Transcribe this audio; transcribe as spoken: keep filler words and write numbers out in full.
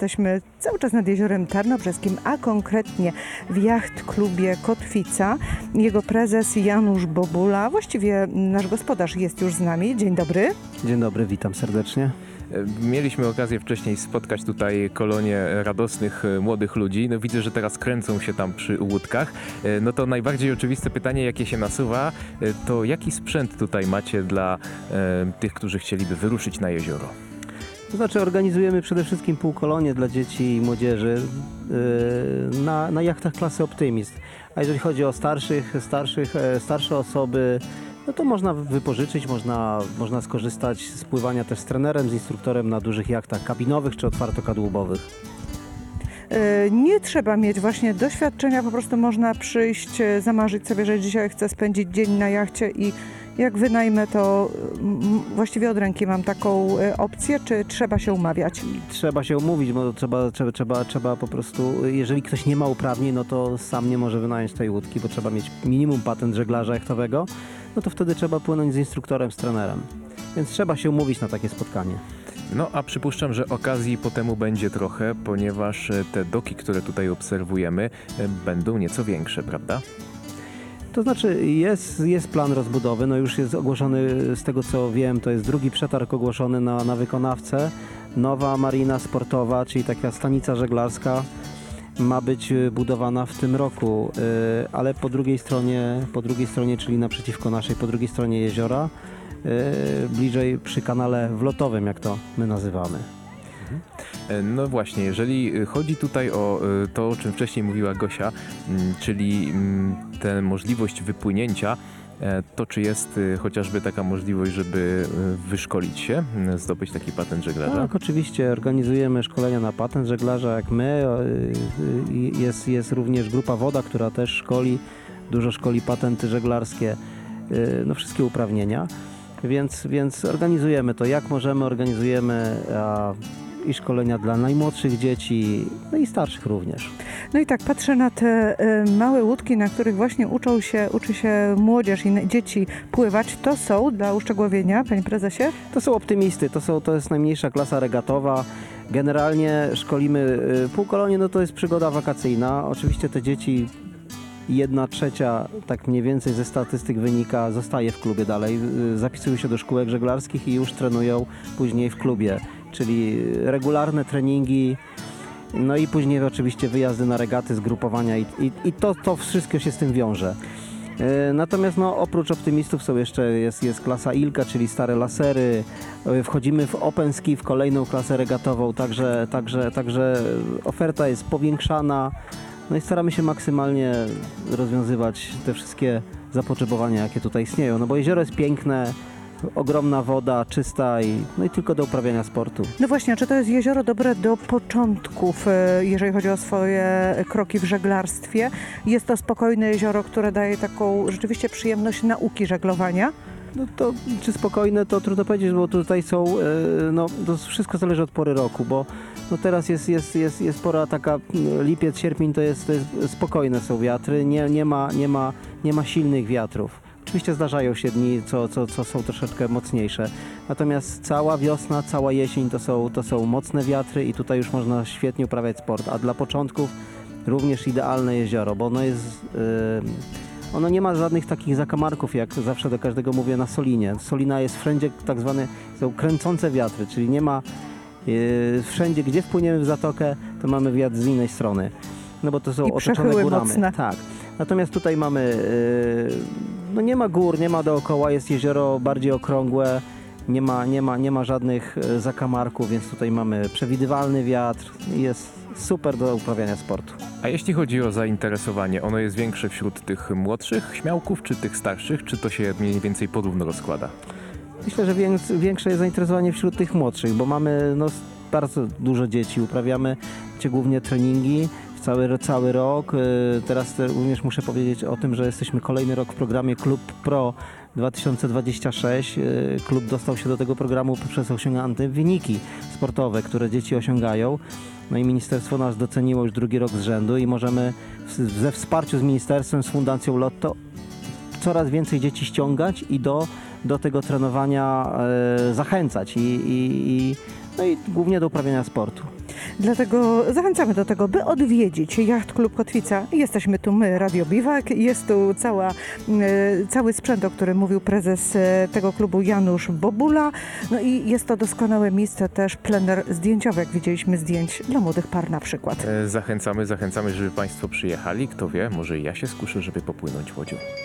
Jesteśmy cały czas nad Jeziorem Tarnobrzeskim, a konkretnie w jacht klubie Kotwica. Jego prezes Janusz Bobula, właściwie nasz gospodarz jest już z nami. Dzień dobry. Dzień dobry, witam serdecznie. Mieliśmy okazję wcześniej spotkać tutaj kolonię radosnych młodych ludzi. No widzę, że teraz kręcą się tam przy łódkach. No to najbardziej oczywiste pytanie, jakie się nasuwa, to jaki sprzęt tutaj macie dla e, tych, którzy chcieliby wyruszyć na jezioro? To znaczy organizujemy przede wszystkim półkolonie dla dzieci i młodzieży yy, na, na jachtach klasy Optymist. A jeżeli chodzi o starszych, starszych, starsze osoby, no to można wypożyczyć, można, można skorzystać z pływania też z trenerem, z instruktorem na dużych jachtach kabinowych czy otwartokadłubowych. Nie trzeba mieć właśnie doświadczenia, po prostu można przyjść, zamarzyć sobie, że dzisiaj chcę spędzić dzień na jachcie i jak wynajmę, to właściwie od ręki mam taką opcję, czy trzeba się umawiać? Trzeba się umówić, bo trzeba, trzeba, trzeba, trzeba po prostu, jeżeli ktoś nie ma uprawnień, no to sam nie może wynająć tej łódki, bo trzeba mieć minimum patent żeglarza jachtowego, no to wtedy trzeba płynąć z instruktorem, z trenerem. Więc trzeba się umówić na takie spotkanie. No a przypuszczam, że okazji po temu będzie trochę, ponieważ te doki, które tutaj obserwujemy, będą nieco większe, prawda? To znaczy jest, jest plan rozbudowy, no już jest ogłoszony, z tego co wiem, to jest drugi przetarg ogłoszony na, na wykonawcę. Nowa marina sportowa, czyli taka stanica żeglarska ma być budowana w tym roku, ale po drugiej stronie, po drugiej stronie, czyli naprzeciwko naszej, po drugiej stronie jeziora, bliżej przy kanale wlotowym, jak to my nazywamy. No właśnie, jeżeli chodzi tutaj o to, o czym wcześniej mówiła Gosia, czyli tę możliwość wypłynięcia, to czy jest chociażby taka możliwość, żeby wyszkolić się, zdobyć taki patent żeglarza? Tak, oczywiście organizujemy szkolenia na patent żeglarza, jak my. Jest, jest również grupa Woda, która też szkoli, dużo szkoli patenty żeglarskie, no wszystkie uprawnienia, więc, więc organizujemy to jak możemy, organizujemy a, i szkolenia dla najmłodszych dzieci, no i starszych również. No i tak patrzę na te y, małe łódki, na których właśnie uczą się, uczy się młodzież i dzieci pływać. To są, dla uszczegółowienia, panie prezesie? To są Optymisty, to, są, to jest najmniejsza klasa regatowa. Generalnie szkolimy y, półkolonie, no to jest przygoda wakacyjna. Oczywiście te dzieci, jedna trzecia, tak mniej więcej ze statystyk wynika, zostaje w klubie dalej. Y, zapisują się do szkółek żeglarskich i już trenują później w klubie. Czyli regularne treningi, no i później oczywiście wyjazdy na regaty, zgrupowania i, i, i to, to wszystko się z tym wiąże. E, natomiast no, oprócz Optymistów są jeszcze, jest, jest klasa Ilka, czyli stare lasery, e, wchodzimy w Open Ski, w kolejną klasę regatową, także, także, także oferta jest powiększana, no i staramy się maksymalnie rozwiązywać te wszystkie zapotrzebowania, jakie tutaj istnieją, no bo jezioro jest piękne, ogromna woda, czysta i, no i tylko do uprawiania sportu. No właśnie, czy to jest jezioro dobre do początków, jeżeli chodzi o swoje kroki w żeglarstwie? Jest to spokojne jezioro, które daje taką rzeczywiście przyjemność nauki żeglowania? No to czy spokojne, to trudno powiedzieć, bo tutaj są, no to wszystko zależy od pory roku, bo no teraz jest, jest, jest, jest pora taka, lipiec, sierpień to jest, to jest spokojne są wiatry, nie, nie, ma, nie, ma, nie ma silnych wiatrów. Oczywiście zdarzają się dni, co, co, co są troszeczkę mocniejsze, natomiast cała wiosna, cała jesień to są, to są mocne wiatry i tutaj już można świetnie uprawiać sport, a dla początków również idealne jezioro, bo ono jest, yy, ono nie ma żadnych takich zakamarków, jak zawsze do każdego mówię, na Solinie. Solina jest wszędzie tak zwane, są kręcące wiatry, czyli nie ma yy, wszędzie, gdzie wpłyniemy w zatokę, to mamy wiatr z innej strony, no bo to są I otoczone górami. Mocne. Tak. Natomiast tutaj mamy, yy, no nie ma gór, nie ma dookoła, jest jezioro bardziej okrągłe, nie ma, nie ma, nie ma żadnych zakamarków, więc tutaj mamy przewidywalny wiatr, jest super do uprawiania sportu. A jeśli chodzi o zainteresowanie, ono jest większe wśród tych młodszych śmiałków, czy tych starszych, czy to się mniej więcej porówno rozkłada? Myślę, że większe jest zainteresowanie wśród tych młodszych, bo mamy no, bardzo dużo dzieci, uprawiamy głównie treningi, Cały, cały rok. Teraz również muszę powiedzieć o tym, że jesteśmy kolejny rok w programie Klub Pro dwa tysiące dwadzieścia sześć. Klub dostał się do tego programu poprzez osiągnięte wyniki sportowe, które dzieci osiągają. No i ministerstwo nas doceniło już drugi rok z rzędu i możemy ze wsparciu z ministerstwem, z Fundacją Lotto coraz więcej dzieci ściągać i do, do tego trenowania e, zachęcać i, i, i, no i głównie do uprawiania sportu. Dlatego zachęcamy do tego, by odwiedzić Jacht Klub Kotwica. Jesteśmy tu my, Radio Biwak, jest tu cała, e, cały sprzęt, o którym mówił prezes e, tego klubu Janusz Bobula. No i jest to doskonałe miejsce, też plener zdjęciowy, jak widzieliśmy zdjęć dla młodych par na przykład. E, Zachęcamy, zachęcamy, żeby Państwo przyjechali. Kto wie, może i ja się skuszę, żeby popłynąć łodzią.